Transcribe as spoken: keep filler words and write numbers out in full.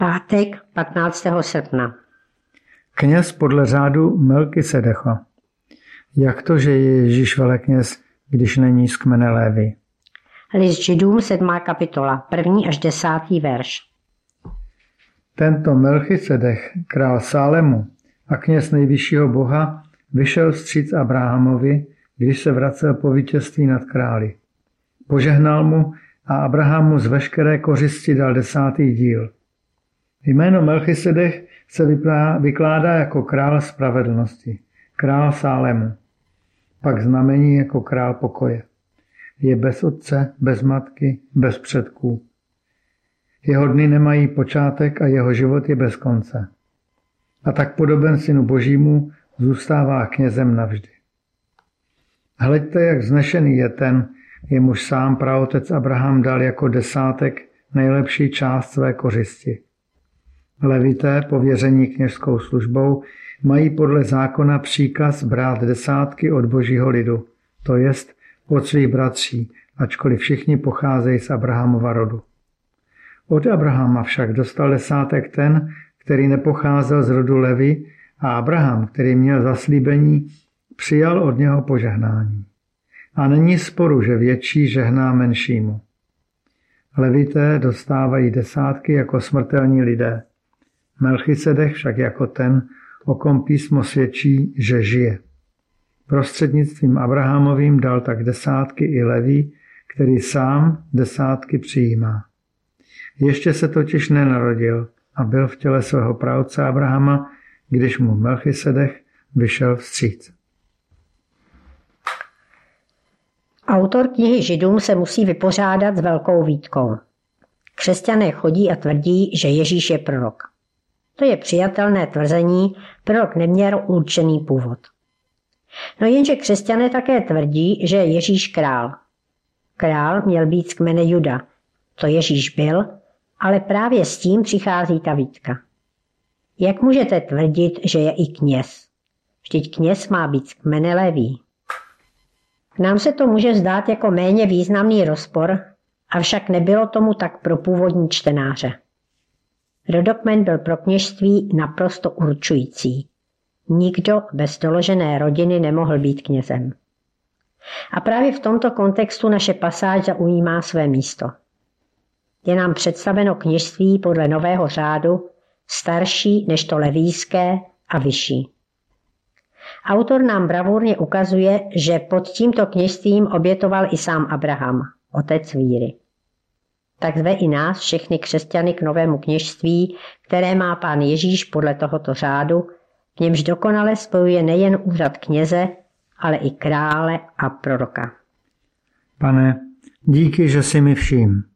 Pátek patnáctého srpna. Kněz podle řádu Melkisedecha. Jak to, že je Ježíš velekněz, když není z kmene Lévy? List Židům, sedmá kapitola, první až desátý verš. Tento Melchisedech, král Sálemu a kněz nejvyššího Boha, vyšel vstříc Abrahamovi, když se vracel po vítězství nad králi. Požehnal mu a Abrahamu z veškeré kořisti dal desátý díl. Jméno Melchisedech se vykládá jako král spravedlnosti, král Sálemu, pak znamení jako král pokoje. Je bez otce, bez matky, bez předků. Jeho dny nemají počátek a jeho život je bez konce. A tak podoben synu Božímu zůstává knězem navždy. Hleďte, jak vznešený je ten, jemuž sám praotec Abraham dal jako desátek nejlepší část své kořisti. Levité, pověření kněžskou službou, mají podle zákona příkaz brát desátky od božího lidu, to jest od svých bratří, ačkoliv všichni pocházejí z Abrahamova rodu. Od Abrahama však dostal desátek ten, který nepocházel z rodu Levi, a Abraham, který měl zaslíbení, přijal od něho požehnání. A není sporu, že větší žehná menšímu. Levité dostávají desátky jako smrtelní lidé. Melchisedech však jako ten, o kom písmo svědčí, že žije. Prostřednictvím Abrahamovým dal tak desátky i Leví, který sám desátky přijímá. Ještě se totiž nenarodil a byl v těle svého praotce Abrahama, když mu Melchisedech vyšel vstříc. Autor knihy Židům se musí vypořádat s velkou výtkou. Křesťané chodí a tvrdí, že Ježíš je prorok. To je přijatelné tvrzení, prorok neměl určený původ. No jenže křesťané také tvrdí, že je Ježíš král. Král měl být z kmene Juda. To Ježíš byl, ale právě s tím přichází ta výtka. Jak můžete tvrdit, že je i kněz? Vždyť kněz má být z kmene Léví. Nám se to může zdát jako méně významný rozpor, avšak nebylo tomu tak pro původní čtenáře. Rodokmen byl pro kněžství naprosto určující. Nikdo bez doložené rodiny nemohl být knězem. A právě v tomto kontextu naše pasáž zaujímá své místo. Je nám představeno kněžství podle nového řádu, starší než to levíské a vyšší. Autor nám bravurně ukazuje, že pod tímto kněžstvím obětoval i sám Abraham, otec víry. Tak zve i nás, všechny křesťany, k novému kněžství, které má Pán Ježíš podle tohoto řádu, v němž dokonale spojuje nejen úřad kněze, ale i krále a proroka. Pane, díky, že jsi mi vším.